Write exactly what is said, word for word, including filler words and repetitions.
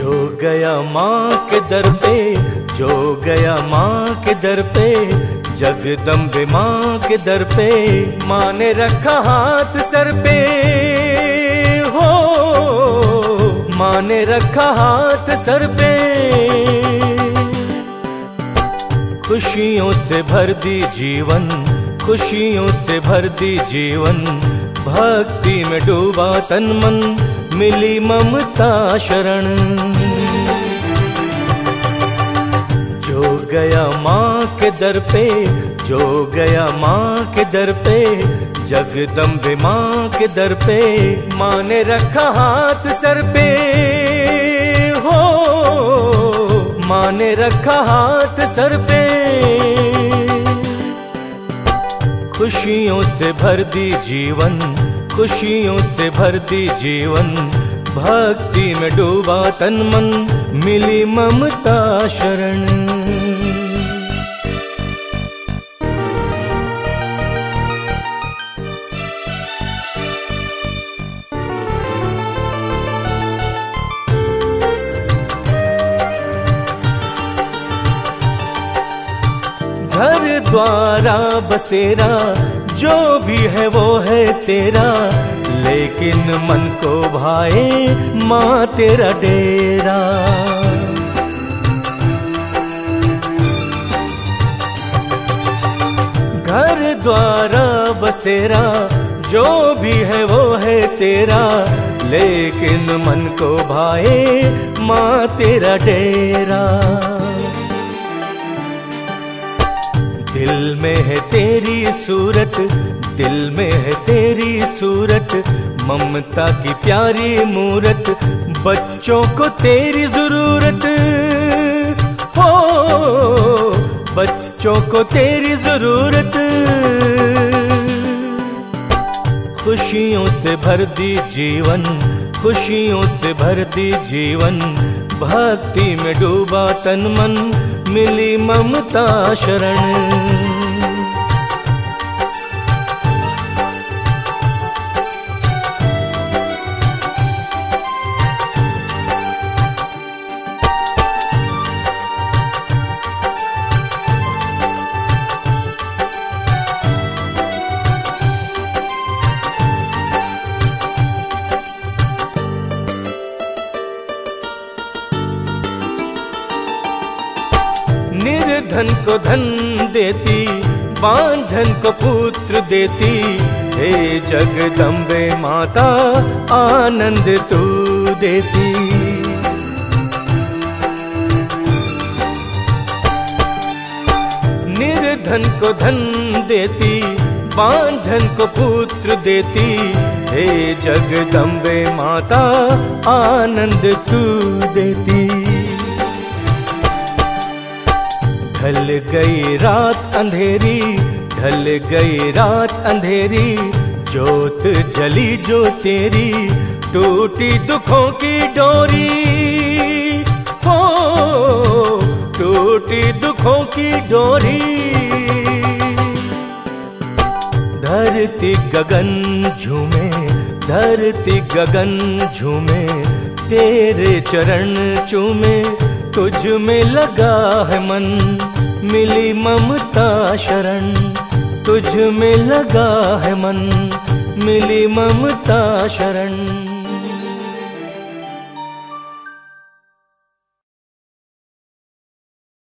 जो गया माँ के दर पे, जो गया माँ के दर पे, जगदम्बे माँ के दर पे, माँ ने रखा हाथ सर पे, हो माँ ने रखा हाथ सर पे। खुशियों से भर दी जीवन, खुशियों से भर दी जीवन, भक्ति में डूबा तन मन, मिली ममता शरण। जो गया माँ के दर पे, जो गया माँ के दर पे, जगदम्बे माँ के दर पे, माँ ने रखा हाथ सर पे, हो माँ ने रखा हाथ सर पे। खुशियों से भर दी जीवन, खुशियों से भर दी जीवन, भक्ति में डूबा तन मन, मिली ममता शरण। घर द्वारा बसेरा जो भी है वो है तेरा, लेकिन मन को भाए माँ तेरा डेरा। घर द्वारा बसेरा जो भी है वो है तेरा, लेकिन मन को भाए माँ तेरा डेरा। दिल में है तेरी सूरत, दिल में है तेरी सूरत, ममता की प्यारी मूरत, बच्चों को तेरी जरूरत, हो बच्चों को तेरी जरूरत। खुशियों से भर दी जीवन, खुशियों से भर दी जीवन, भक्ति में डूबा तन मन, मिली ममता शरण। निर्धन को धन देती, बांझन को पुत्र देती, हे जगदम्बे माता आनंद तू देती। निर्धन को धन देती, बांझन को पुत्र देती, हे जगदम्बे माता आनंद तू देती। ढल गई रात अंधेरी, ढल गई रात अंधेरी, जोत जली जो तेरी, टूटी दुखों की डोरी, हो टूटी दुखों की डोरी। धरती गगन झूमे, धरती गगन झूमे, तेरे चरण चूमे, तुझ में लगा है मन, मिली ममता शरण। तुझ में लगा है मन, मिली ममता शरण।